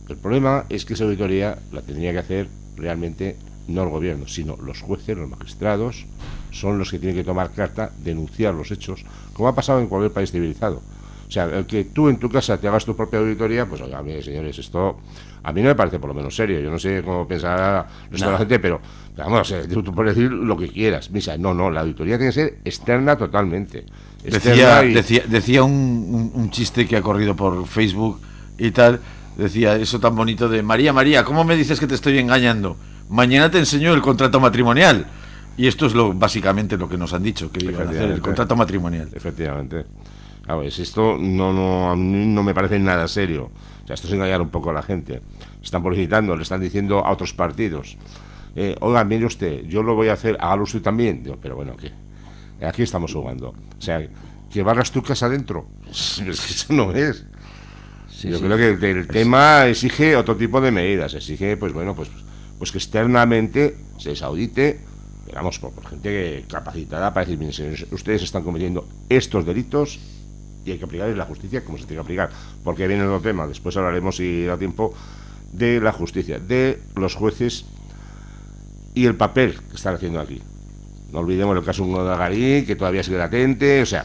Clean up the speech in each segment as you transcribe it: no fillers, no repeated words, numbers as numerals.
El problema es que esa auditoría la tendría que hacer realmente no el gobierno, sino los jueces, los magistrados, son los que tienen que tomar carta, denunciar los hechos, como ha pasado en cualquier país civilizado. O sea, el que tú en tu casa te hagas tu propia auditoría, pues oiga, mire, señores, esto a mí no me parece por lo menos serio. Yo no sé cómo pensará la gente, pero vamos, tú puedes decir lo que quieras. Misa, no, la auditoría tiene que ser externa totalmente. Decía un chiste que ha corrido por Facebook y tal, decía eso tan bonito de María, ¿cómo me dices que te estoy engañando? Mañana te enseño el contrato matrimonial. Y esto es básicamente lo que nos han dicho, que iban a hacer, el contrato matrimonial. Efectivamente. A ver, esto a mí no me parece nada serio. O sea, esto es engañar un poco a la gente. Están publicitando, le están diciendo a otros partidos, oiga, mire usted, yo lo voy a hacer, hágalo usted también. Digo, pero bueno, ¿qué? Aquí estamos jugando. O sea, que barras tu casa adentro. Es que eso no es. Sí, yo creo que el tema exige otro tipo de medidas. Exige, pues bueno, pues que externamente se les audite, digamos, por gente capacitada para decir, miren, señores, ustedes están cometiendo estos delitos y hay que aplicarles la justicia como se tiene que aplicar, porque viene otro tema, después hablaremos, si da tiempo, de la justicia, de los jueces y el papel que están haciendo aquí. No olvidemos el caso de Garín, que todavía sigue latente, o sea,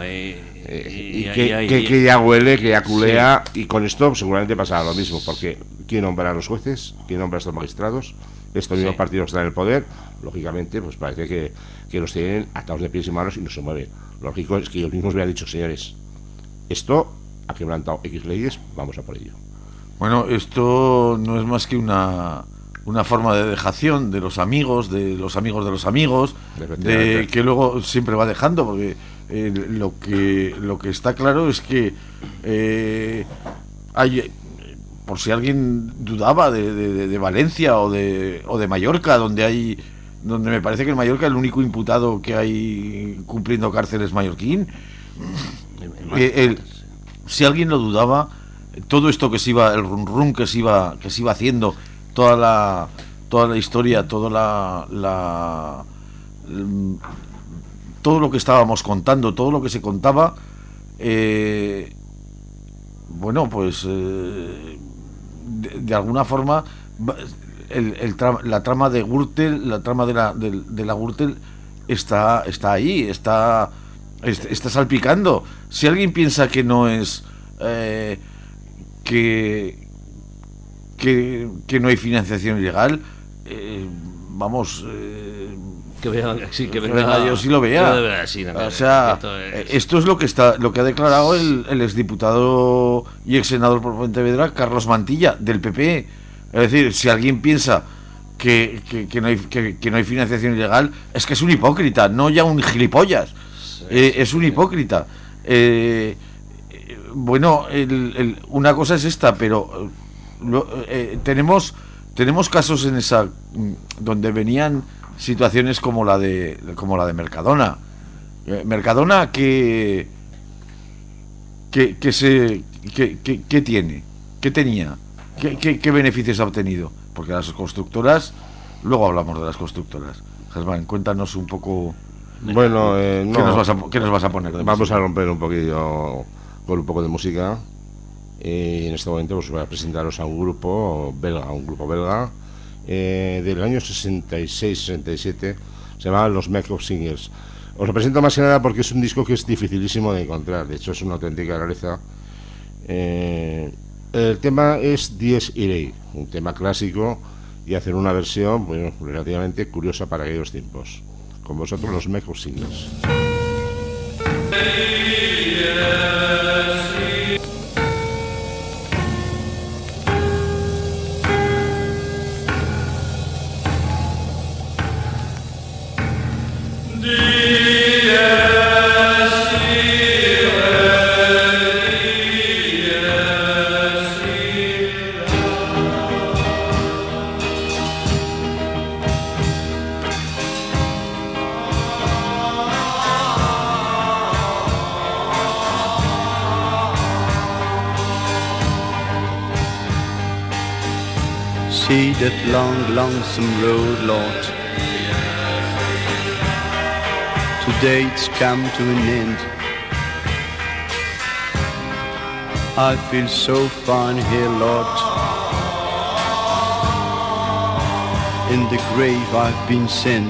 que ya huele, que ya culea, sí. Y con esto seguramente pasará lo mismo, porque ¿quién nombra a los jueces? ¿Quién nombra a estos magistrados? Estos mismos partidos que están en el poder, lógicamente, pues parece que los tienen atados de pies y manos y no se mueven. Lo lógico es que ellos mismos hubieran dicho, señores, esto ha quebrantado X leyes, vamos a por ello. Bueno, esto no es más que una forma de dejación de los amigos, de los amigos, de que luego siempre va dejando, porque lo que está claro es que hay, por si alguien dudaba de Valencia o de Mallorca, donde me parece que en Mallorca el único imputado que hay cumpliendo cárcel es mallorquín. Si alguien lo dudaba, todo esto que se iba, el rum que se iba haciendo, toda la historia, todo lo que estábamos contando, todo lo que se contaba, bueno, pues de alguna forma la trama de Gürtel, la trama de la Gürtel está ahí, está salpicando. Si alguien piensa que no es que no hay financiación ilegal, vamos, que venga Dios y lo vea. O sea, esto es lo que ha declarado el exdiputado y ex senador por Pontevedra, Carlos Mantilla, del PP. Es decir, si alguien piensa que no hay financiación ilegal, es que es un hipócrita, no ya un gilipollas. Es un hipócrita. Bueno, una cosa es esta, pero tenemos casos en esa donde venían situaciones como la de Mercadona. Mercadona que tiene, ¿qué tenía? ¿Qué beneficios ha obtenido? Porque las constructoras, luego hablamos de las constructoras. Germán, cuéntanos un poco. Bueno, ¿qué nos vas a poner? Vamos a romper un poquillo con un poco de música. En este momento pues voy a presentaros a un grupo belga, del año 66-67, se llama los Make-Up Singers. Os lo presento más que nada porque es un disco que es dificilísimo de encontrar, de hecho es una auténtica rareza. El tema es Dies Irae, un tema clásico, y hacer una versión, bueno, relativamente curiosa para aquellos tiempos. Con vosotros los Make-Up Singers. See that long, lonesome road, Lord. Today it's come to an end. I feel so fine here, Lord. in the grave I've been sent.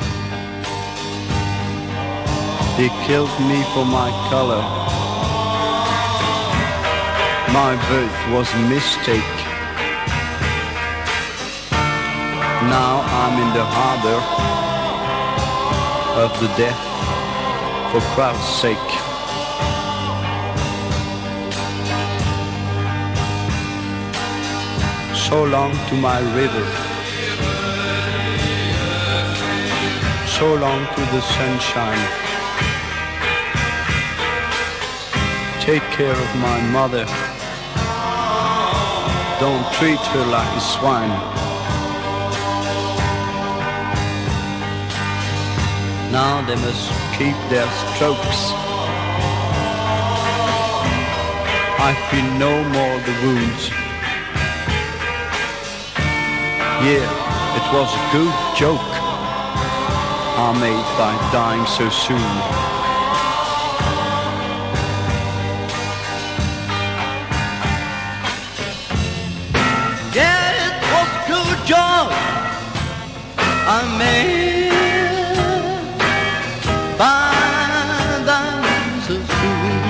They killed me for my color. My birth was a mistake. Now I'm in the harbor of the death for Christ's sake. So long to my river, so long to the sunshine. Take care of my mother, don't treat her like a swine. Now they must keep their strokes. I feel no more the wounds. Yeah, it was a good joke I made by dying so soon. Yeah, it was a good joke I made by dying so soon.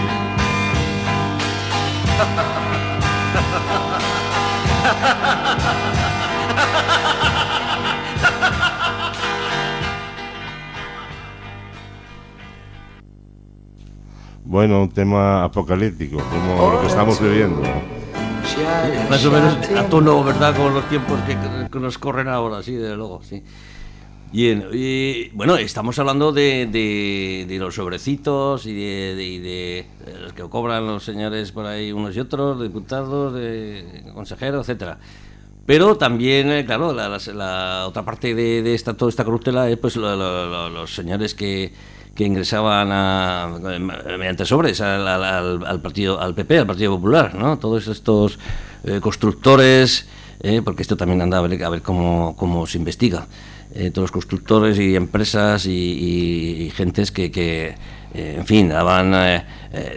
Bueno, un tema apocalíptico, como lo que estamos viviendo. Más o menos a tono, ¿verdad? Con los tiempos que nos corren ahora, sí, desde luego, sí. Bien, y bueno, estamos hablando de los sobrecitos y de los que cobran los señores por ahí unos y otros, diputados, de consejeros, etcétera. Pero también, claro, la otra parte de toda esta corruptela es pues los señores que ingresaban mediante sobres al partido, al PP, al Partido Popular, ¿no? Todos estos constructores, porque esto también anda a ver cómo se investiga. Todos los constructores y empresas y gentes que en fin, daban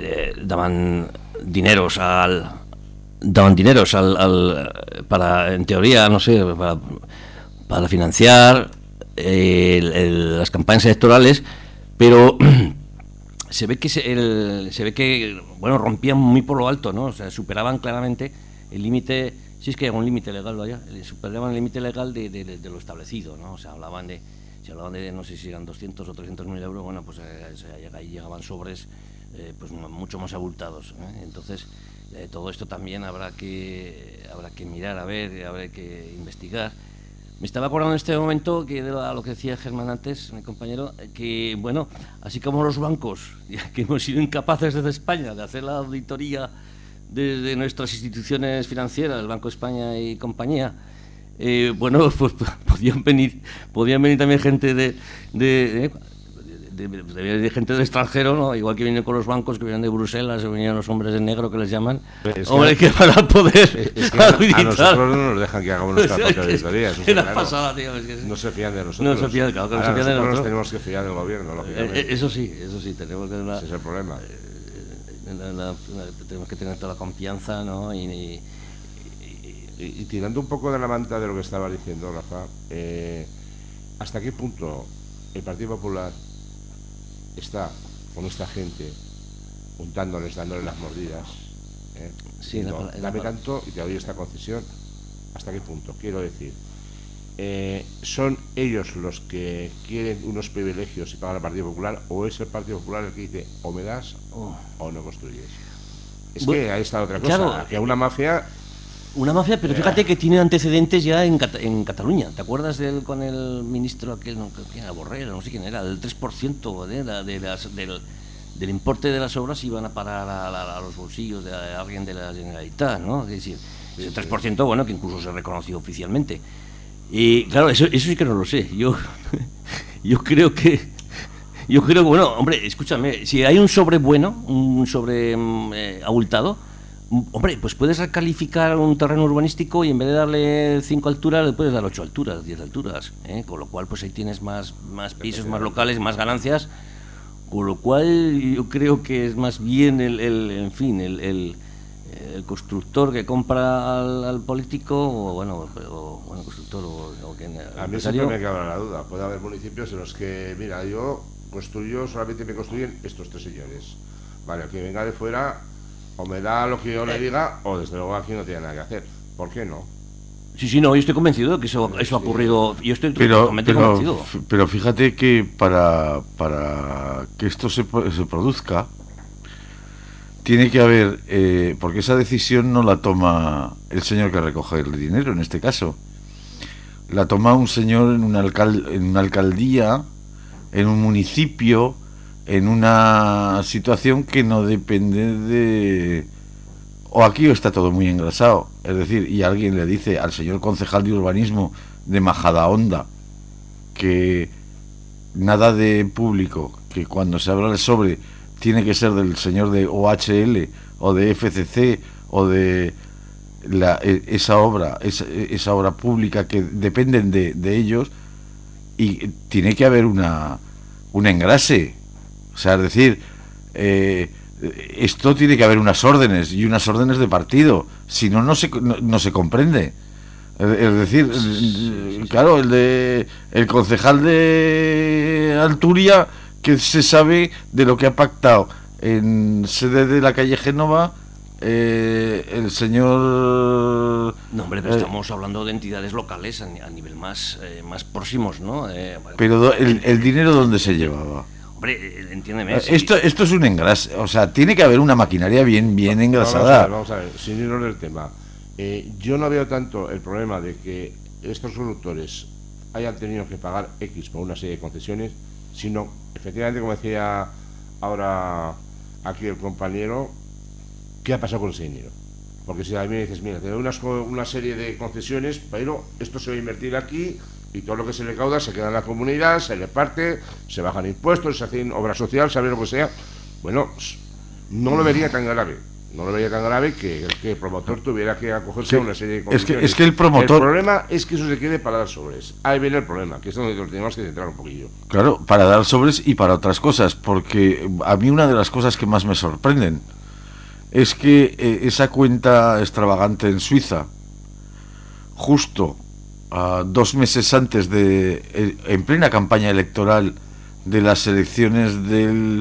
dineros para, en teoría, no sé, para financiar las campañas electorales, pero se ve que bueno, rompían muy por lo alto, ¿no? O sea, superaban claramente el límite, si es que hay un límite legal, vaya, superaban el límite legal de lo establecido, ¿no? O sea, hablaban de no sé si eran 200 o 300.000 euros, bueno, pues ahí llegaban sobres pues mucho más abultados, ¿eh? Entonces, todo esto también habrá que mirar, habrá que investigar. Me estaba acordando en este momento que de lo que decía Germán antes, mi compañero, que bueno, así como los bancos, que hemos sido incapaces desde España de hacer la auditoría desde nuestras instituciones financieras, el Banco de España y compañía, bueno, pues podían venir también gente de gente del extranjero, ¿no? Igual que vienen con los bancos, que vienen de Bruselas, o vienen los hombres de negro que les llaman, que para poder a nosotros no nos dejan que hagamos nuestra propia auditoría. No se fían de nosotros. No se fían, claro, que no se fían de nosotros. Nos tenemos que fiar del gobierno, lógicamente. Eso sí, tenemos que... Ese es el problema. Tenemos que tener toda la confianza, ¿no? Y tirando un poco de la manta de lo que estabas diciendo, Rafa, ¿hasta qué punto el Partido Popular está con esta gente dándole las mordidas? Sí, dame tanto y te doy esta concesión. ¿Hasta qué punto? Quiero decir, ¿son ellos los que quieren unos privilegios y pagan al Partido Popular, o es el Partido Popular el que dice o me das o no construyes? Es que ahí está otra cosa, claro, que una mafia, pero fíjate que tiene antecedentes ya en Cataluña. ¿Te acuerdas con el ministro aquel, no, que era Borrell, no sé quién era, del 3% del importe de las obras iban a parar a los bolsillos de alguien de la Generalitat, ¿no? Es decir, ese 3%, bueno, que incluso se reconoció oficialmente. Y claro, eso sí que no lo sé. Yo creo que, bueno, hombre, escúchame, si hay un sobre bueno, un sobre abultado, hombre, pues puedes recalificar un terreno urbanístico y en vez de darle 5 alturas, le puedes dar 8 alturas, 10 alturas, con lo cual pues ahí tienes más pisos, más locales, más ganancias, con lo cual yo creo que es más bien el el constructor que compra al político, o bueno, constructor o quien. A mí siempre me queda la duda. Puede haber municipios en los que, mira, yo construyo, solamente me construyen estos 3 señores. Vale, el que venga de fuera, o me da lo que yo le diga, o desde luego aquí no tiene nada que hacer. ¿Por qué no? Sí, no, yo estoy convencido de que eso ha ocurrido. Yo estoy totalmente convencido. Pero fíjate que para que esto se produzca, tiene que haber, porque esa decisión no la toma el señor que recoge el dinero, en este caso. La toma un señor en una alcaldía, en un municipio, en una situación que no depende de... O aquí está todo muy engrasado, es decir, y alguien le dice al señor concejal de urbanismo de Majadahonda que nada de público, que cuando se abra el sobre tiene que ser del señor de OHL o de FCC o de esa obra pública que dependen de ellos, y tiene que haber un engrase, o sea, es decir, esto tiene que haber unas órdenes de partido, si no, no se comprende. Es decir, claro, el concejal de Alturia, que se sabe de lo que ha pactado en sede de la calle Génova, el señor... No, hombre, pero estamos hablando de entidades locales a nivel más próximos, ¿no? Pero el dinero, ¿dónde se llevaba? Hombre, entiéndeme. Esto es un engrase, o sea, tiene que haber una maquinaria bien engrasada. Vamos a ver, sin irnos del tema. Yo no veo tanto el problema de que estos conductores hayan tenido que pagar X por una serie de concesiones, sino, efectivamente, como decía ahora aquí el compañero, ¿qué ha pasado con ese dinero? Porque si a mí me dices, mira, te doy una serie de concesiones, pero esto se va a invertir aquí, y todo lo que se le cauda se queda en la comunidad, se le parte, se bajan impuestos, se hacen obra social, sabe lo que sea. Bueno, no lo vería tan grave. No lo vería tan grave que el promotor tuviera que acogerse a una serie de condiciones. Es que el promotor... El problema es que eso se quede para dar sobres. Ahí viene el problema, que es donde tenemos que centrar un poquillo. Claro, para dar sobres y para otras cosas, porque a mí una de las cosas que más me sorprenden es que esa cuenta extravagante en Suiza, justo 2 meses antes en plena campaña electoral de las elecciones del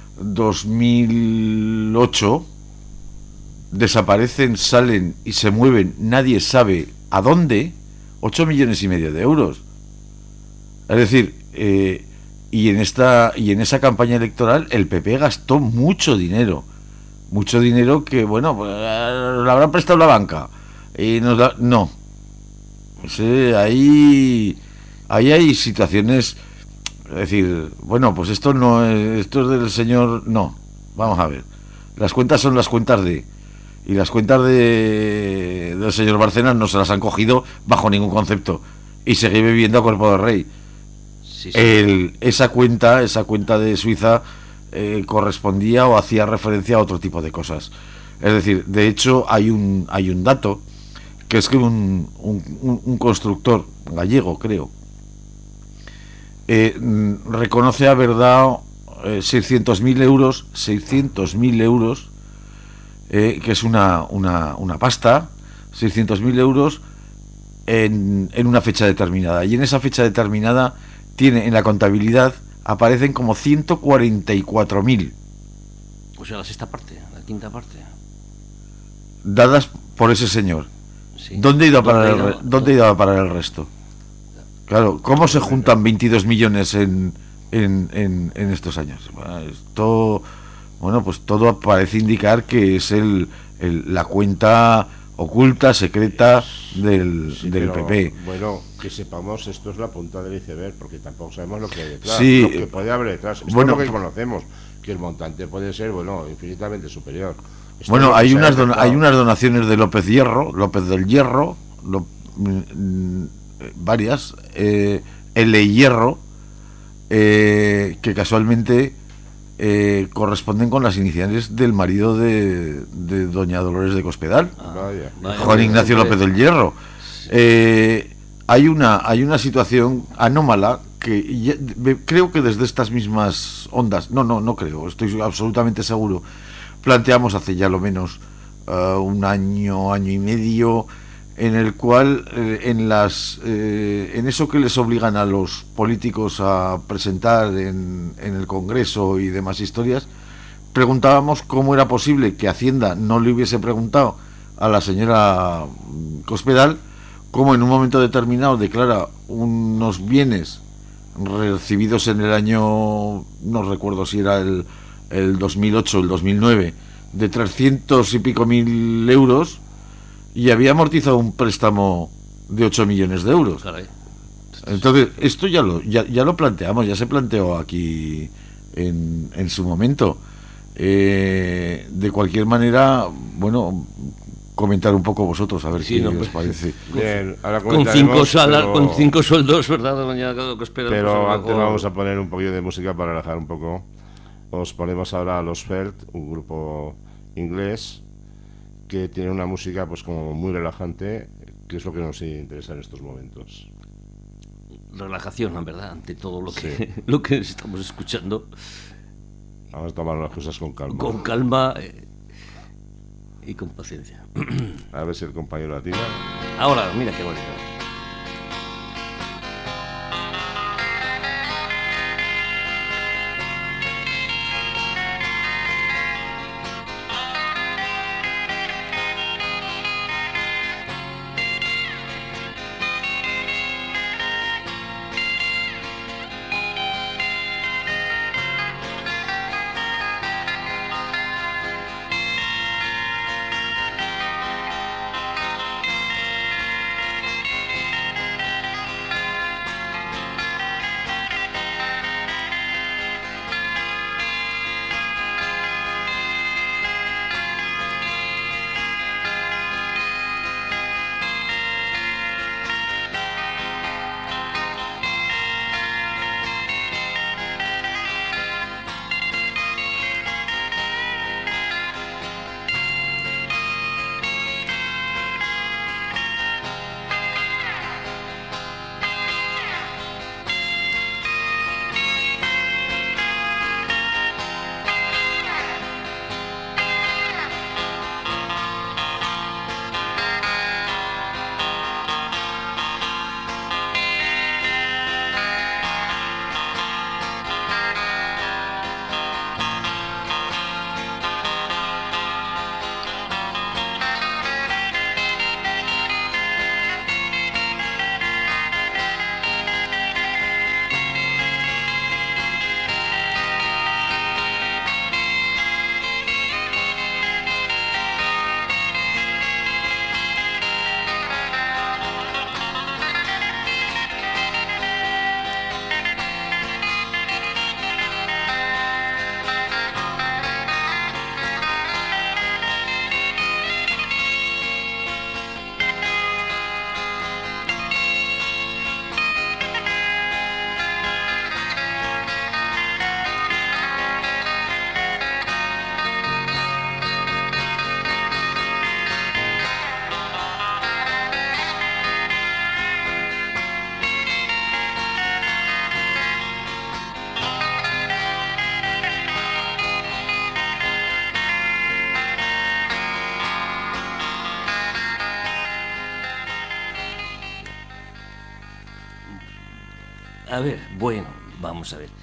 2008, desaparecen, salen y se mueven, nadie sabe a dónde, 8,5 millones de euros. Es decir, y en esa campaña electoral el PP gastó mucho dinero que, bueno, pues, lo habrán prestado la banca y no. Sí, ahí hay situaciones, es decir, bueno, pues esto es del señor, no, vamos a ver, las cuentas son las cuentas y las cuentas del señor Bárcenas no se las han cogido bajo ningún concepto y sigue viviendo a cuerpo de rey. Sí. Esa cuenta de Suiza correspondía o hacía referencia a otro tipo de cosas. Es decir, de hecho hay un dato, que es que un constructor gallego, creo, reconoce haber dado 600.000 euros, que es una pasta, 600.000 euros en una fecha determinada. Y en esa fecha determinada en la contabilidad aparecen como 144.000. O sea, la sexta parte, la quinta parte. Dadas por ese señor. Sí. ¿Dónde ha ido a parar el resto? Claro, ¿cómo se juntan 22 millones en estos años? Pues todo parece indicar que es la cuenta oculta, secreta del PP. Bueno, que sepamos, esto es la punta del iceberg, porque tampoco sabemos lo que hay detrás, sí, lo que puede haber detrás. Esto es lo que conocemos, que el montante puede ser, infinitamente superior. Hay unas donaciones de López del Hierro, varias, L. Hierro, que casualmente corresponden con las iniciales del marido de doña Dolores de Cospedal, Juan Ignacio López del Hierro. Hay una situación anómala que creo que desde estas mismas ondas, no creo, estoy absolutamente seguro, planteamos hace ya lo menos un año y medio, en el cual en eso que les obligan a los políticos a presentar en el Congreso y demás historias, preguntábamos cómo era posible que Hacienda no le hubiese preguntado a la señora Cospedal cómo en un momento determinado declara unos bienes recibidos en el año, no recuerdo si era el 2008 o el 2009, de 300 y pico mil euros, y había amortizado un préstamo de 8 millones de euros. Caray. Entonces, esto ya lo planteamos, ya se planteó aquí en su momento. De cualquier manera, bueno, comentar un poco vosotros, a ver qué os parece. Bien, ahora con 5 sueldos, ¿verdad, doña Cospedal? Pero antes vamos a poner un poquillo de música para relajar un poco. Os ponemos ahora a Los Felt, un grupo inglés que tiene una música pues como muy relajante, que es lo que nos interesa en estos momentos. Relajación, en verdad, ante todo lo que estamos escuchando. Vamos a tomar las cosas con calma. Con calma y con paciencia. A ver si el compañero la tira. Ahora, mira qué bonito. A ver, bueno, vamos a ver.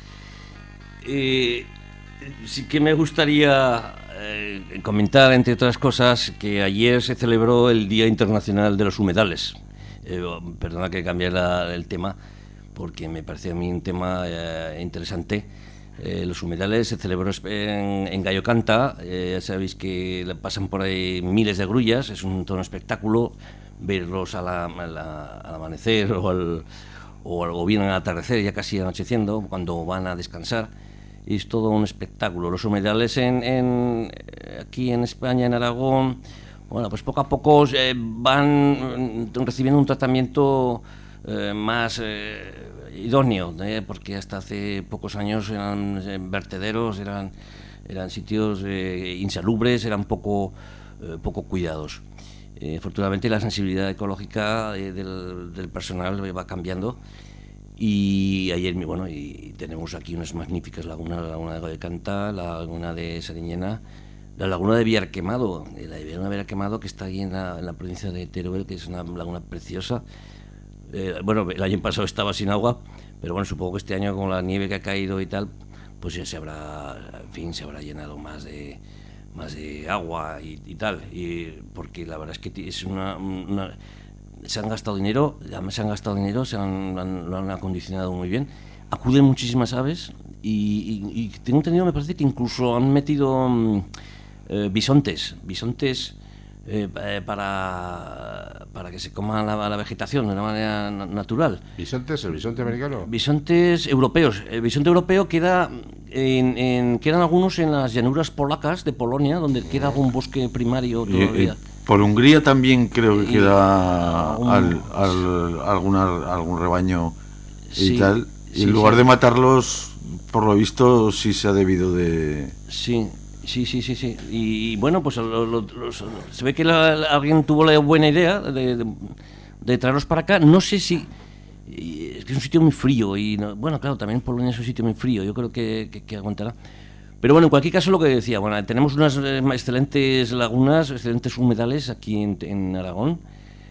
Sí que me gustaría comentar, entre otras cosas, que ayer se celebró el Día Internacional de los Humedales. Perdona que cambie el tema, porque me parece a mí un tema interesante. Los humedales se celebró en Gallo Canta. Ya sabéis que pasan por ahí miles de grullas, es todo un espectáculo verlos al amanecer o bien al atardecer, ya casi anocheciendo, cuando van a descansar. Es todo un espectáculo. Los humedales aquí en España, en Aragón, bueno, pues poco a poco van recibiendo un tratamiento más idóneo, porque hasta hace pocos años eran vertederos, eran sitios insalubres, eran poco cuidados. Afortunadamente la sensibilidad ecológica del personal va cambiando, y ayer, bueno, y tenemos aquí unas magníficas lagunas, la laguna de Gallo Canta, la laguna de Sariñena, la laguna de Villarquemado, que está ahí en la provincia de Teruel, que es una laguna preciosa. Bueno, el año pasado estaba sin agua, pero bueno, supongo que este año con la nieve que ha caído y tal, pues ya se habrá llenado más de agua y tal, porque la verdad es que es se han gastado dinero, lo han acondicionado muy bien, acuden muchísimas aves y tengo entendido, me parece que incluso han metido bisontes para que se coma la vegetación de una manera natural. ¿Bisontes? ¿El bisonte americano? Bisontes europeos. El bisonte europeo quedan algunos en las llanuras polacas de Polonia, donde queda algún bosque primario todavía. Por Hungría también creo que queda algún rebaño y tal. Y en lugar de matarlos, por lo visto, sí se ha debido de... Sí. Y bueno, pues se ve que alguien tuvo la buena idea de traerlos para acá. No sé si... Es que es un sitio muy frío y... bueno, claro, también Polonia es un sitio muy frío. Yo creo que aguantará. Pero bueno, en cualquier caso, lo que decía, bueno, tenemos unas excelentes lagunas, excelentes humedales aquí en Aragón.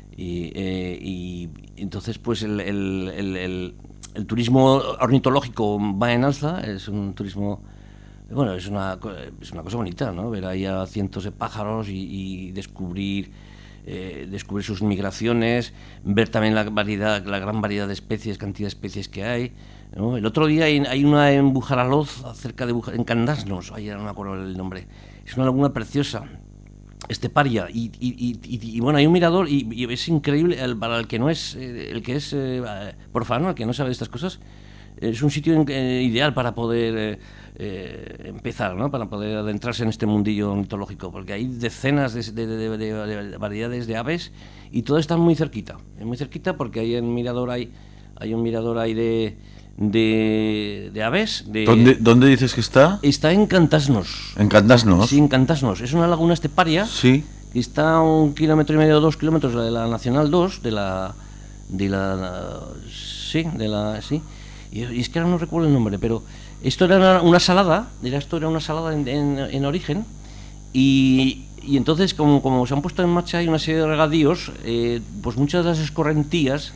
Y entonces, pues el turismo ornitológico va en alza. Es un turismo... Bueno, es una cosa bonita, ¿no? Ver ahí a cientos de pájaros y descubrir sus migraciones, ver también la gran variedad de especies, cantidad de especies que hay, ¿no? El otro día hay una en Bujaraloz, en Candasnos, no me acuerdo el nombre. Es una laguna preciosa, esteparia, y bueno, hay un mirador y es increíble para el que no es, profano, el que no sabe de estas cosas. Es un sitio ideal para poder empezar, ¿no? Para poder adentrarse en este mundillo ornitológico, porque hay decenas de variedades de aves y todas están muy cerquita porque hay un mirador ahí de aves. ¿Dónde dices que está? Está en Cantasnos. ¿En Cantasnos? Sí, en Cantasnos. Es una laguna esteparia. Sí. Que está a 1,5 kilómetros o 2 kilómetros de la Nacional 2, sí. Y es que ahora no recuerdo el nombre, pero esto era una salada, en origen, y entonces como se han puesto en marcha hay una serie de regadíos, pues muchas de las escorrentías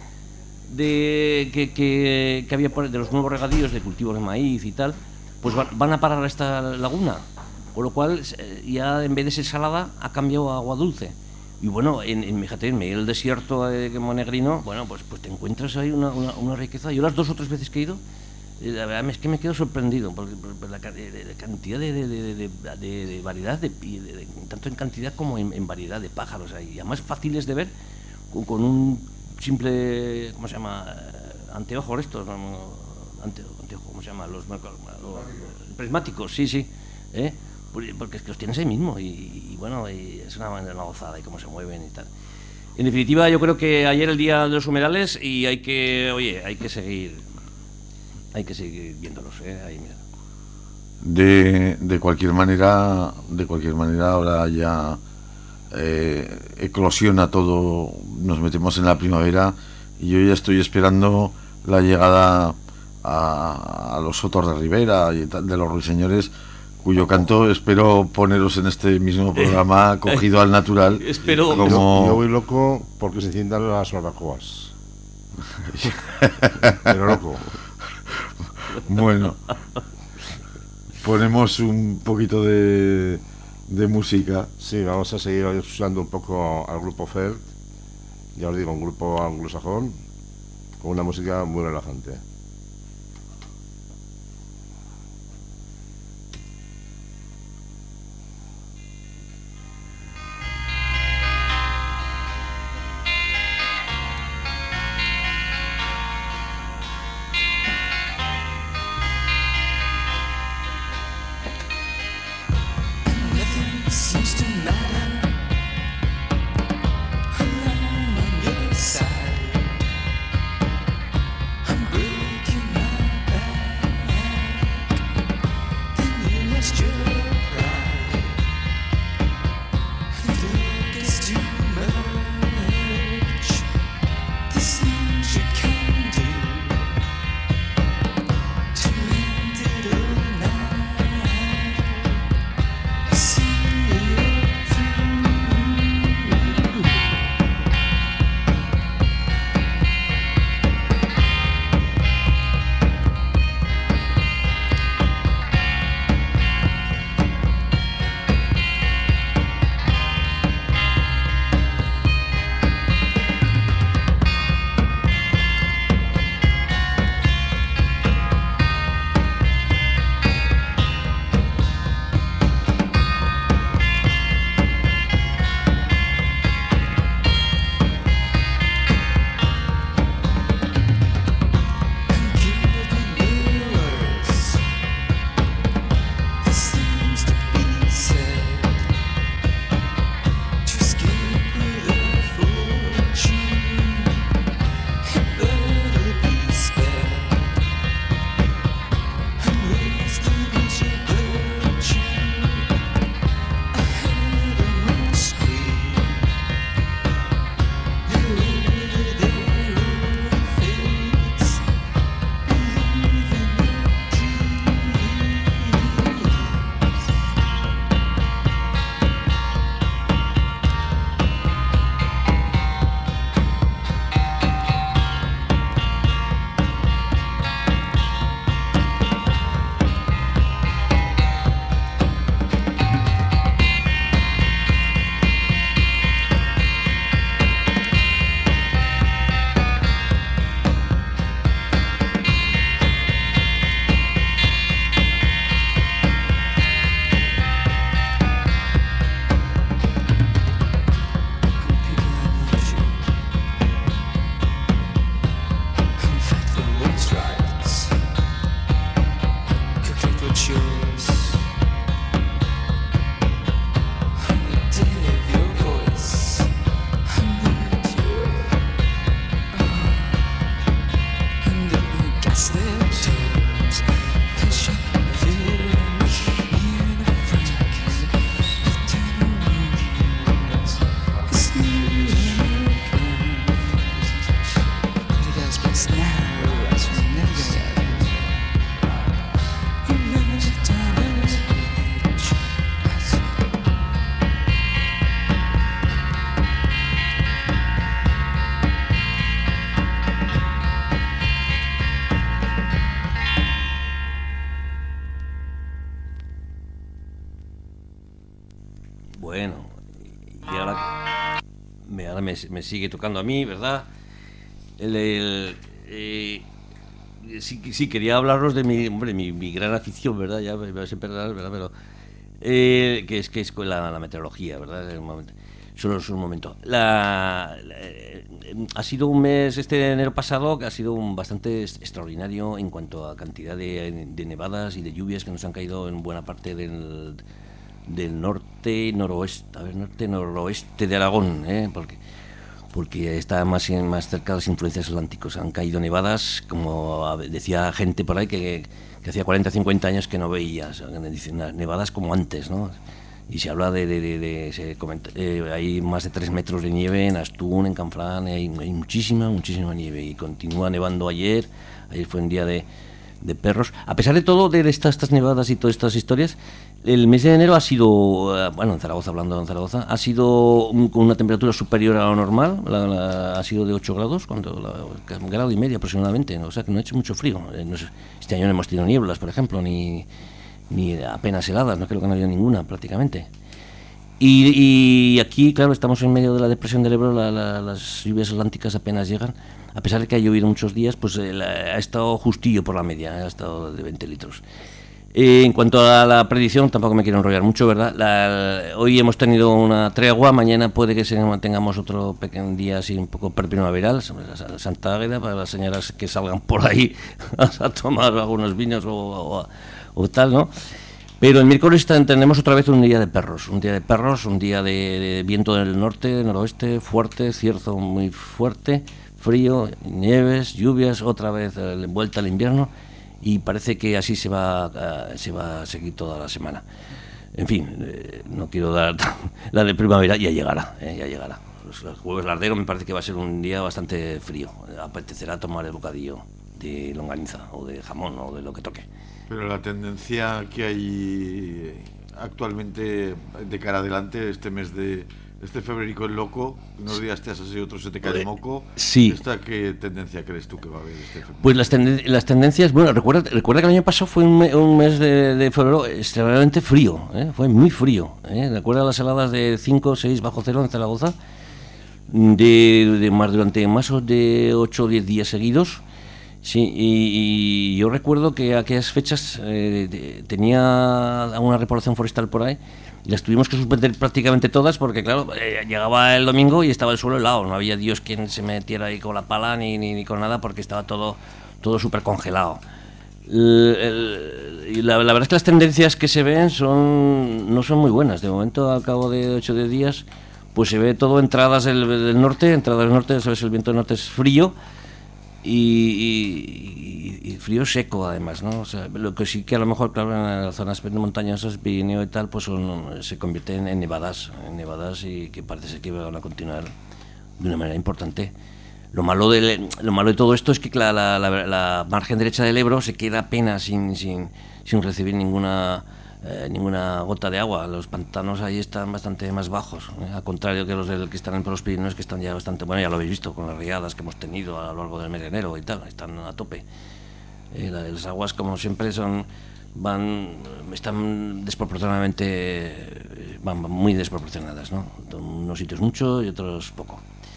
que había de los nuevos regadíos de cultivos de maíz y tal, pues van a parar a esta laguna, con lo cual ya en vez de ser salada ha cambiado a agua dulce. Y bueno, fíjate, en medio del desierto de Monegrino, bueno, pues te encuentras ahí una riqueza. Yo las 2 o 3 veces que he ido, la verdad es que me quedo sorprendido por la cantidad de variedad, tanto en cantidad como en variedad de pájaros ahí. Y además fáciles de ver con un simple, ¿cómo se llama? Anteojo estos, anteojo, ¿cómo se llama? Los prismáticos, sí. Porque es que los tienes ahí mismo y bueno, es una gozada y cómo se mueven y tal. En definitiva, yo creo que ayer el día de los humedales y hay que seguir viéndolos, ahí, mira. De cualquier manera ahora ya eclosiona todo, nos metemos en la primavera y yo ya estoy esperando la llegada a los sotos de Ribera y de los ruiseñores, cuyo canto espero poneros en este mismo programa cogido al natural. Espero. Yo voy loco porque se enciendan las barbacoas. Pero loco. Bueno, ponemos un poquito de música. Sí, vamos a seguir usando un poco al grupo Feld. Ya os digo, un grupo anglosajón con una música muy relajante. Seems to matter alone on your side. I'm brave. ahora me sigue tocando a mí, ¿verdad? Sí, quería hablaros de mi gran afición, ¿verdad? Ya me vais a perdonar, ¿verdad? Pero que es la meteorología, ¿verdad? Solo es un momento. Ha sido un mes, este enero pasado, que ha sido bastante extraordinario en cuanto a cantidad de nevadas y de lluvias que nos han caído en buena parte del norte, noroeste de Aragón, porque está más cerca de las influencias atlánticas. Han caído nevadas, como decía gente por ahí, que hacía 40 o 50 años que no veía, nevadas como antes, ¿no? Y se habla hay más de 3 metros de nieve en Astún, en Canfrán, hay muchísima nieve, y continúa nevando ayer fue un día de perros. A pesar de todo, de estas nevadas y todas estas historias, el mes de enero ha sido, en Zaragoza, ha sido con una temperatura superior a lo normal, ha sido de 8 grados, un grado y medio aproximadamente, ¿no? O sea que no ha hecho mucho frío. Este año no hemos tenido nieblas, por ejemplo, ni apenas heladas, no creo que no haya ninguna prácticamente. Y aquí, claro, estamos en medio de la depresión del Ebro, las lluvias atlánticas apenas llegan. A pesar de que ha llovido muchos días, pues ha estado justillo por la media, ha estado de 20 litros. En cuanto a la predicción, tampoco me quiero enrollar mucho, ¿verdad? Hoy hemos tenido una tregua, mañana puede que tengamos otro pequeño día así un poco preprimaveral, Santa Águeda, para las señoras que salgan por ahí a tomar algunos vinos o tal, ¿no? Pero el miércoles tenemos otra vez un día de perros, un día de viento del norte, del noroeste, fuerte, cierzo muy fuerte, frío, nieves, lluvias, otra vez vuelta al invierno, y parece que así se va a seguir toda la semana. En fin, no quiero dar la de primavera, ya llegará. El jueves lardero me parece que va a ser un día bastante frío. Apetecerá tomar el bocadillo de longaniza o de jamón o de lo que toque. Pero la tendencia que hay actualmente de cara adelante, este mes de febrerico es loco, unos días te haces así, otros se te cae el moco. Sí. ¿Qué tendencia crees tú que va a haber este febrero? Pues las tendencias, bueno, recuerda que el año pasado fue un mes de febrero extremadamente frío, fue muy frío. ¿Recuerda las heladas de 5 o 6 bajo cero en Zaragoza? Durante más de 8 o 10 días seguidos. Sí, y yo recuerdo que aquellas fechas tenía una repoblación forestal por ahí y las tuvimos que suspender prácticamente todas porque, claro, llegaba el domingo y estaba el suelo helado, no había Dios quien se metiera ahí con la pala ni con nada porque estaba todo súper congelado. Y la verdad es que las tendencias que se ven no son muy buenas. De momento, al cabo de 8 días, pues se ve todo entradas del norte, sabes, el viento del norte es frío. Y frío seco además, ¿no? O sea, lo que sí que a lo mejor, claro, en las zonas montañosas, Pirineo y tal, pues se convierten en nevadas y que parece ser que van a continuar de una manera importante. Lo malo de todo esto es que la margen derecha del Ebro se queda apenas sin recibir ninguna gota de agua. Los pantanos ahí están bastante más bajos, al contrario que los que están por los Pirineos, que están ya bastante, bueno, ya lo habéis visto con las riadas que hemos tenido a lo largo del mes de enero y tal, están a tope. Las aguas, como siempre, están desproporcionadamente, van muy desproporcionadas, ¿no? En unos sitios mucho y otros poco.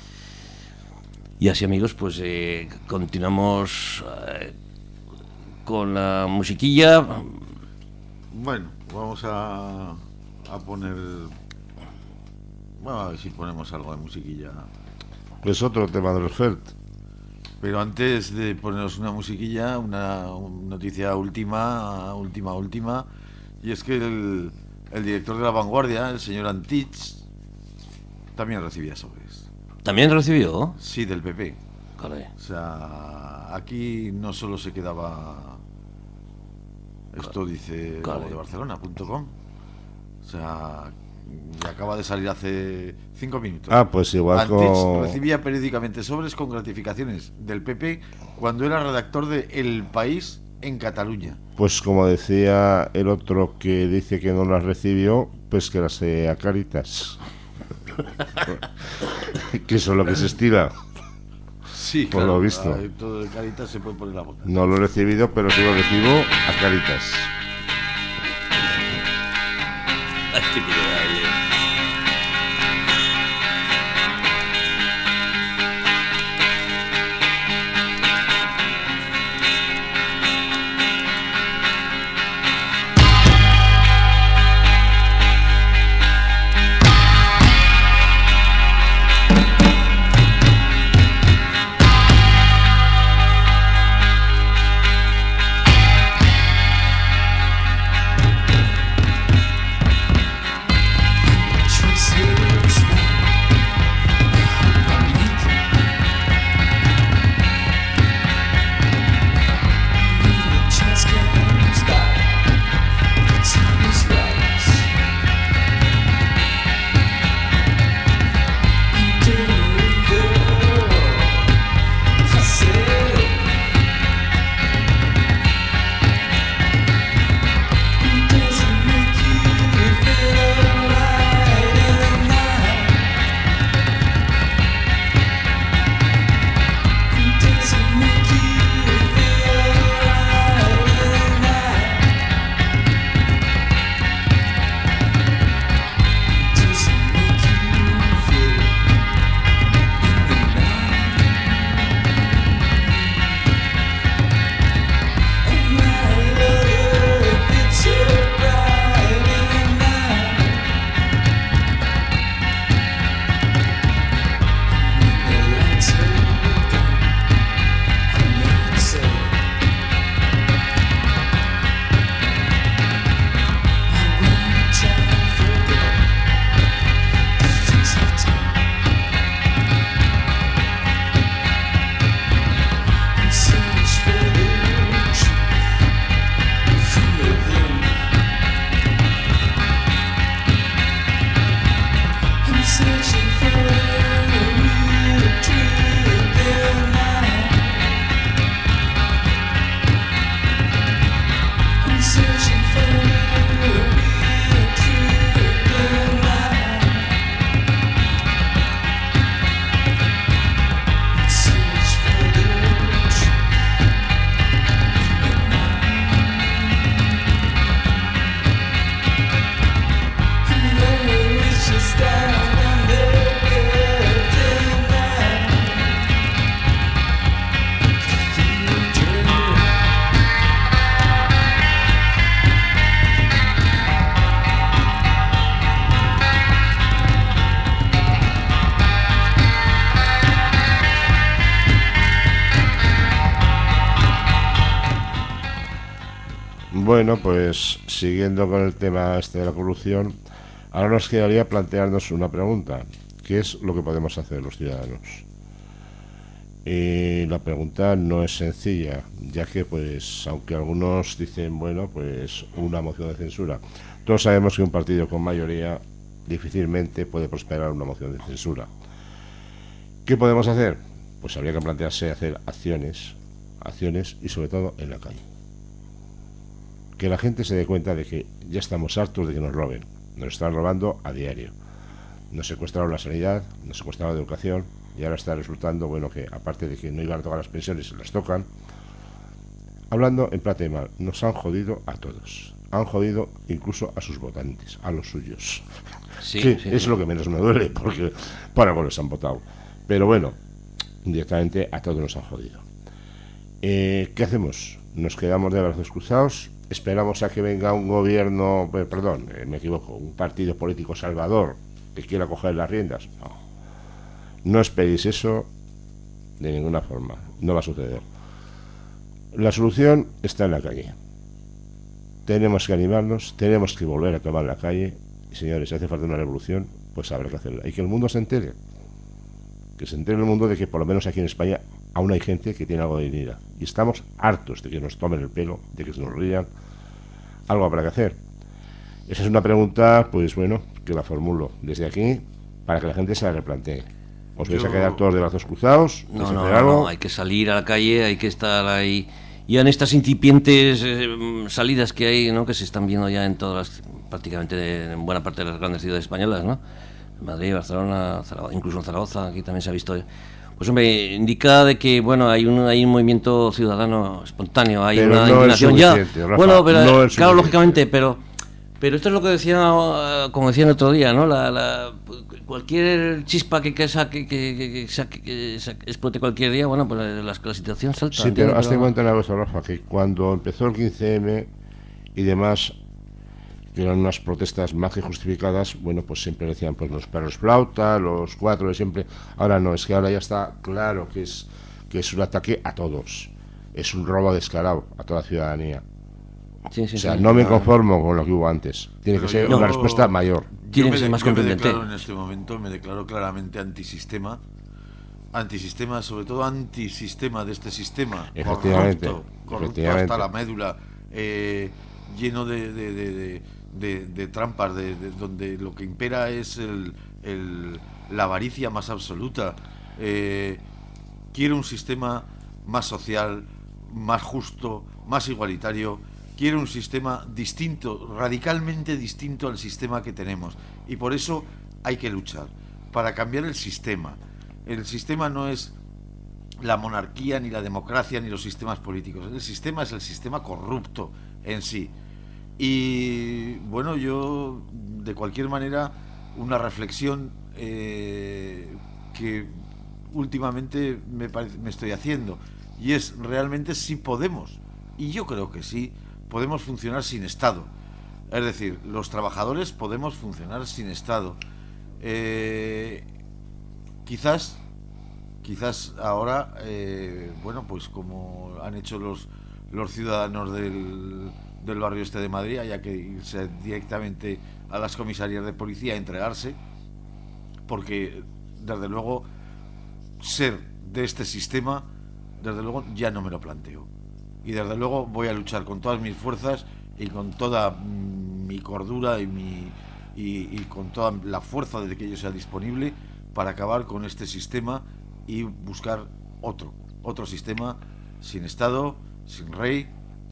Y así, amigos, pues continuamos con la musiquilla. Bueno, vamos a poner... Bueno, a ver si ponemos algo de musiquilla. Es otro tema de los FERT. Pero antes de ponernos una musiquilla, una noticia última, y es que el director de La Vanguardia, el señor Antich, también recibía sobres. ¿También recibió? Sí, del PP. Caray. O sea, aquí no solo se quedaba... Esto dice de Barcelona.com. O sea, acaba de salir hace 5 minutos. Pues igual Antich recibía periódicamente sobres con gratificaciones del PP cuando era redactor de El País en Cataluña. Pues como decía el otro que dice que no las recibió, pues que las a Caritas. Que eso es lo que se estila. Sí, por claro, lo visto. Todo de Caritas se puede poner la boca. No lo he recibido, pero sí lo recibo a Caritas. Bueno, pues siguiendo con el tema este de la corrupción, ahora nos quedaría plantearnos una pregunta: ¿qué es lo que podemos hacer los ciudadanos? Y la pregunta no es sencilla, ya que, pues, aunque algunos dicen, bueno, pues una moción de censura, todos sabemos que un partido con mayoría difícilmente puede prosperar una moción de censura. ¿Qué podemos hacer? Pues habría que plantearse hacer acciones y sobre todo en la calle. Que la gente se dé cuenta de que ya estamos hartos de que nos roben. Nos están robando a diario. Nos secuestraron la sanidad, nos secuestraron la educación, y ahora está resultando, bueno, que aparte de que no iban a tocar las pensiones, se las tocan. Hablando en plata y mal, nos han jodido a todos. Han jodido incluso a sus votantes, a los suyos. Sí, que sí, es lo que menos me duele, porque para algo les han votado. Pero bueno, directamente a todos nos han jodido. ¿Qué hacemos? ¿Nos quedamos de brazos cruzados? ¿Esperamos a que venga un gobierno, me equivoco, un partido político salvador que quiera coger las riendas? No esperéis eso de ninguna forma, no va a suceder. La solución está en la calle. Tenemos que animarnos, tenemos que volver a tomar la calle. Y señores, si hace falta una revolución, pues habrá que hacerla. Y que el mundo se entere. Que se entere el mundo de que por lo menos aquí en España aún hay gente que tiene algo de dignidad. Y estamos hartos de que nos tomen el pelo, de que se nos rían. Algo habrá que hacer. Esa es una pregunta, pues bueno, que la formulo desde aquí para que la gente se la replantee. ¿Os vais a quedar todos de brazos cruzados? No, hay que salir a la calle, hay que estar ahí. Y en estas incipientes salidas que hay, ¿no?, que se están viendo ya en todas prácticamente en buena parte de las grandes ciudades españolas, ¿no? Madrid, Barcelona, incluso en Zaragoza, aquí también se ha visto. Pues hombre, indica de que, bueno, hay un movimiento ciudadano espontáneo, hay pero una no indignación ya. Rafa, bueno, pero no claro, lógicamente, pero esto es lo que decía, como decía el otro día, ¿no? Cualquier chispa que explote cualquier día, bueno, pues la situación salta. Sí, pero hazte cuenta una cosa, Rafa, que cuando empezó el 15M y demás, que eran unas protestas más que justificadas, bueno, pues siempre decían, pues los perros flauta, los cuatro de siempre. Ahora no, es que ahora ya está claro que es un ataque a todos. Es un robo descarado a toda la ciudadanía. Sí, o sea, no me conformo con lo que hubo antes. Tiene que ser una respuesta mayor. Tiene que ser más contundente. En este momento me declaro claramente antisistema, sobre todo antisistema de este sistema. Efectivamente. Corrupto hasta la médula, lleno de trampas, donde lo que impera es la avaricia más absoluta. Quiero un sistema más social, más justo, más igualitario. Quiero un sistema distinto, radicalmente distinto al sistema que tenemos. Y por eso hay que luchar para cambiar el sistema. El sistema no es la monarquía, ni la democracia, ni los sistemas políticos. El sistema es el sistema corrupto en sí. Y bueno, yo de cualquier manera, una reflexión que últimamente me estoy haciendo, y es realmente si podemos, y yo creo que sí, podemos funcionar sin Estado. Es decir, los trabajadores podemos funcionar sin Estado. Quizás ahora, bueno, pues como han hecho los ciudadanos del barrio este de Madrid, haya que irse directamente a las comisarías de policía a entregarse, porque desde luego ser de este sistema, desde luego ya no me lo planteo. Y desde luego voy a luchar con todas mis fuerzas y con toda mi cordura y con toda la fuerza de que ello sea disponible para acabar con este sistema y buscar otro sistema sin Estado, sin rey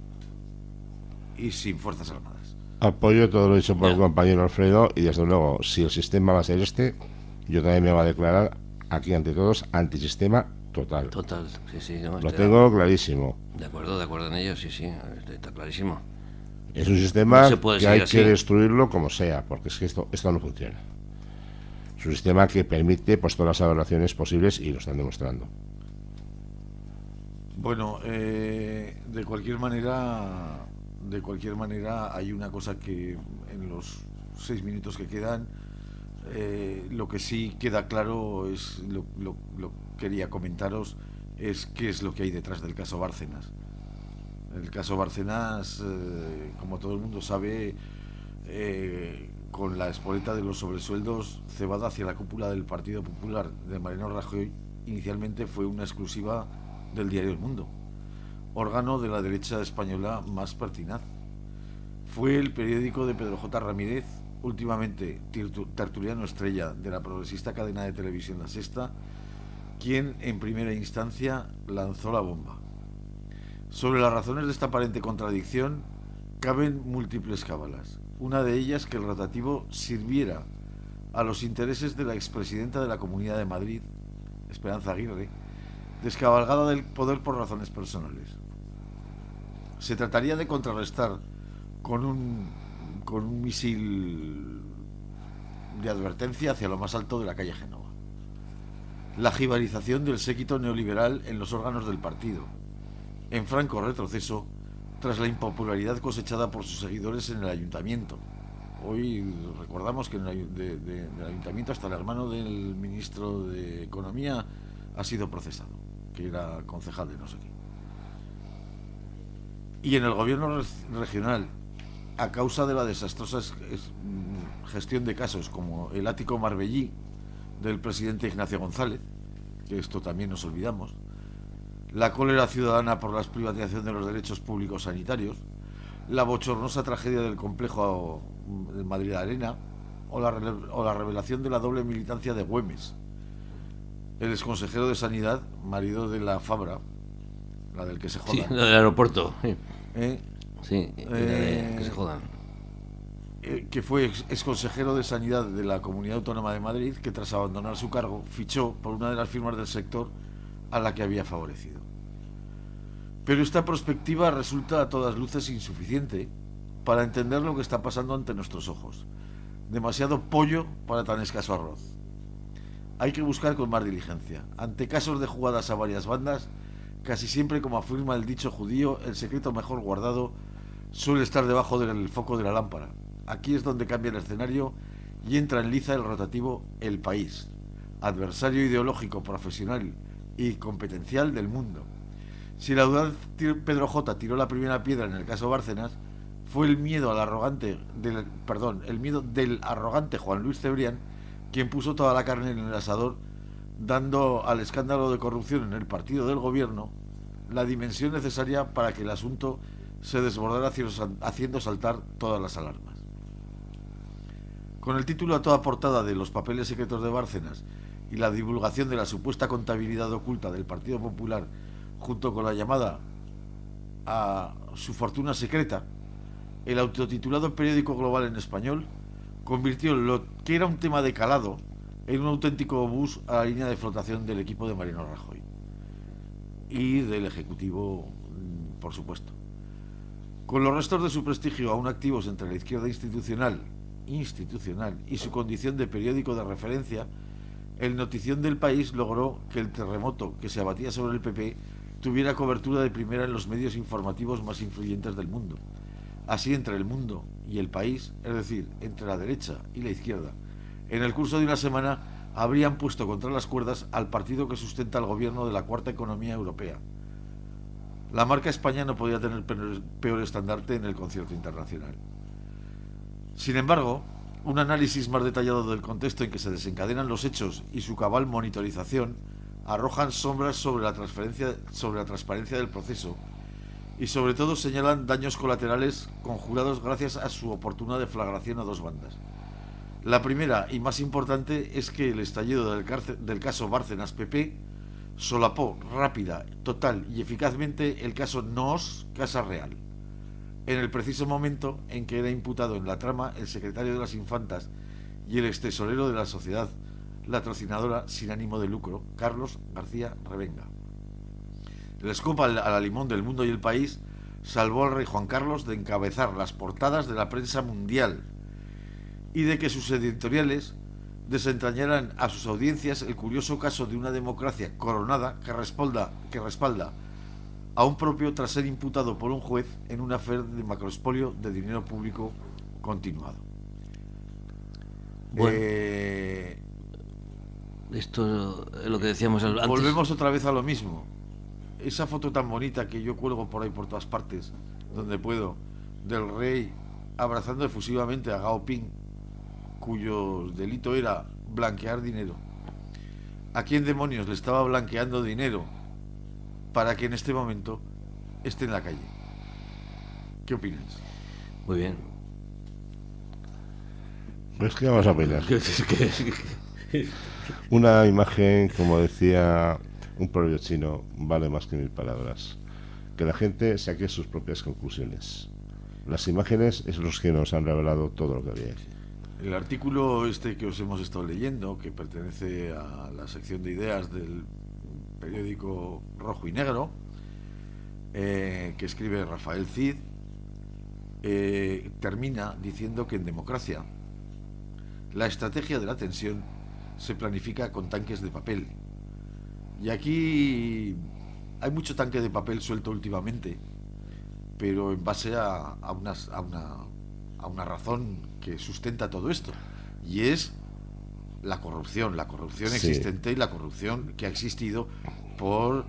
y sin fuerzas armadas. Apoyo todo lo dicho por el compañero Alfredo, y desde luego, si el sistema va a ser este, yo también me voy a declarar aquí ante todos antisistema total. Total, sí, no, lo tengo clarísimo. De acuerdo en ello, sí, está clarísimo. Es un sistema que hay así. Que destruirlo como sea, porque es que esto no funciona. Es un sistema que permite pues todas las aberraciones posibles y lo están demostrando. Bueno, de cualquier manera hay una cosa que en los 6 minutos que quedan, lo que sí queda claro es lo quería comentaros, es qué es lo que hay detrás del caso Bárcenas. El caso Bárcenas, como todo el mundo sabe, con la espoleta de los sobresueldos cebada hacia la cúpula del Partido Popular de Mariano Rajoy, inicialmente fue una exclusiva del diario El Mundo, órgano de la derecha española más pertinaz. Fue el periódico de Pedro J. Ramírez, últimamente tertuliano estrella de la progresista cadena de televisión La Sexta, quien en primera instancia lanzó la bomba. Sobre las razones de esta aparente contradicción caben múltiples cábalas. Una de ellas, que el rotativo sirviera a los intereses de la expresidenta de la Comunidad de Madrid, Esperanza Aguirre, descabalgada del poder por razones personales. Se trataría de contrarrestar con un misil de advertencia hacia lo más alto de la calle Génova la jibarización del séquito neoliberal en los órganos del partido, en franco retroceso tras la impopularidad cosechada por sus seguidores en el ayuntamiento. Hoy recordamos que del ayuntamiento hasta el hermano del ministro de Economía ha sido procesado, que era concejal de no sé qué. Y en el gobierno regional, a causa de la desastrosa gestión de casos como el ático Marbellí del presidente Ignacio González, que esto también nos olvidamos, la cólera ciudadana por la privatización de los derechos públicos sanitarios, la bochornosa tragedia del complejo de Madrid Arena o la revelación de la doble militancia de Güemes, el exconsejero de Sanidad, marido de la Fabra, la del que se jodan. Sí, la del aeropuerto. Sí, que se jodan. Que fue exconsejero de Sanidad de la Comunidad Autónoma de Madrid, que tras abandonar su cargo fichó por una de las firmas del sector a la que había favorecido. Pero esta perspectiva resulta a todas luces insuficiente para entender lo que está pasando ante nuestros ojos. Demasiado pollo para tan escaso arroz. Hay que buscar con más diligencia. Ante casos de jugadas a varias bandas, casi siempre, como afirma el dicho judío, el secreto mejor guardado suele estar debajo del foco de la lámpara. Aquí es donde cambia el escenario y entra en liza el rotativo El País, adversario ideológico, profesional y competencial del mundo. Si el audaz Pedro J. tiró la primera piedra en el caso Bárcenas, fue el miedo del arrogante Juan Luis Cebrián quien puso toda la carne en el asador, dando al escándalo de corrupción en el partido del gobierno la dimensión necesaria para que el asunto se desbordara haciendo saltar todas las alarmas. Con el título a toda portada de Los papeles secretos de Bárcenas y la divulgación de la supuesta contabilidad oculta del Partido Popular, junto con la llamada a su fortuna secreta, el autotitulado periódico global en español convirtió lo que era un tema de calado en un auténtico obús a la línea de flotación del equipo de Mariano Rajoy y del Ejecutivo, por supuesto. Con los restos de su prestigio aún activos entre la izquierda institucional y su condición de periódico de referencia, el Notición del País logró que el terremoto que se abatía sobre el PP tuviera cobertura de primera en los medios informativos más influyentes del mundo. Así, entre El Mundo y El País, es decir, entre la derecha y la izquierda, en el curso de una semana habrían puesto contra las cuerdas al partido que sustenta el gobierno de la cuarta economía europea. La marca España no podía tener peor estandarte en el concierto internacional. Sin embargo, un análisis más detallado del contexto en que se desencadenan los hechos y su cabal monitorización arrojan sombras sobre la transparencia del proceso y sobre todo señalan daños colaterales conjurados gracias a su oportuna deflagración a dos bandas. La primera y más importante es que el estallido del caso Bárcenas PP solapó rápida, total y eficazmente el caso Noos Casa Real, en el preciso momento en que era imputado en la trama el secretario de las Infantas y el extesorero de la sociedad latrocinadora sin ánimo de lucro, Carlos García Revenga. El scoop a la limón del Mundo y El País salvó al rey Juan Carlos de encabezar las portadas de la prensa mundial y de que sus editoriales desentrañaran a sus audiencias el curioso caso de una democracia coronada que respalda a un propio tras ser imputado por un juez en un affair de macroexpolio de dinero público continuado. Bueno, esto es lo que decíamos antes. Volvemos otra vez a lo mismo. esa foto tan bonita que yo cuelgo por ahí por todas partes, donde puedo, del rey abrazando efusivamente a Gao Ping, cuyo delito era blanquear dinero. ¿A quién demonios le estaba blanqueando dinero para que en este momento esté en la calle? ¿Qué opinas? Muy bien. Pues ¿qué vamos a opinar? Una imagen, como decía un proverbio chino, vale más que 1000 palabras. Que la gente saque sus propias conclusiones. Las imágenes es los que nos han revelado todo lo que había aquí. El artículo este que os hemos estado leyendo, que pertenece a la sección de ideas del periódico Rojo y Negro, que escribe Rafael Cid, termina diciendo que en democracia la estrategia de la tensión se planifica con tanques de papel. Y aquí hay mucho tanque de papel suelto últimamente, pero en base a una razón que sustenta todo esto, y es la corrupción Sí. existente y la corrupción que ha existido por...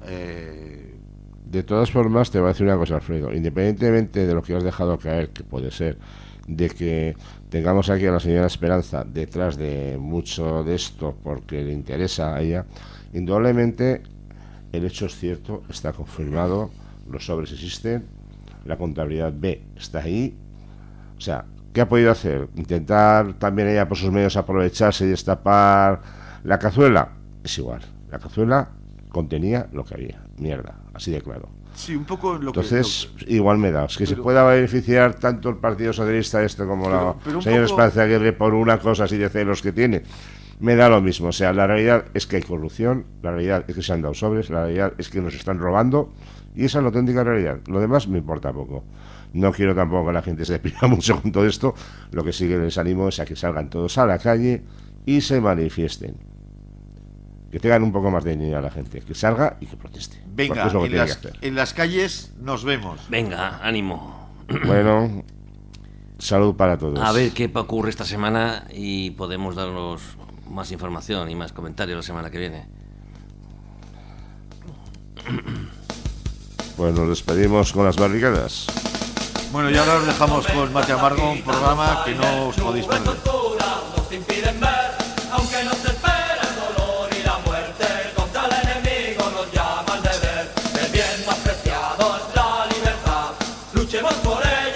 De todas formas, te voy a decir una cosa, Alfredo. Independientemente de lo que has dejado caer, que puede ser, de que tengamos aquí a la señora Esperanza detrás de mucho de esto porque le interesa a ella, indudablemente el hecho es cierto, está confirmado, los sobres existen, la contabilidad B está ahí. O sea, ¿qué ha podido hacer? Intentar también ella por sus medios aprovecharse y destapar la cazuela. Es igual, la cazuela contenía lo que había, mierda, así de claro. Sí, un poco lo Entonces, igual me da. Es que se pueda beneficiar tanto el Partido Socialista como la señora Esperanza Aguirre por una cosa así de celos que tiene. Me da lo mismo. O sea, la realidad es que hay corrupción, la realidad es que se han dado sobres, la realidad es que nos están robando, y esa es la auténtica realidad. Lo demás me importa poco. No quiero tampoco que la gente se deprima mucho con todo esto. Lo que sí que les animo es a que salgan todos a la calle y se manifiesten. Que tengan un poco más de dignidad a la gente, que salga y que proteste. Venga, es lo que en las calles nos vemos. Venga, ánimo. Bueno, salud para todos. A ver qué ocurre esta semana y podemos darnos más información y más comentarios la semana que viene. Pues nos despedimos con las barricadas. Bueno, y ahora os dejamos con Mate Amargo, un programa que no os podéis perder. Aunque nos espera el dolor y la muerte, contra el enemigo nos llama al deber. El bien más preciado es la libertad, luchemos por ella.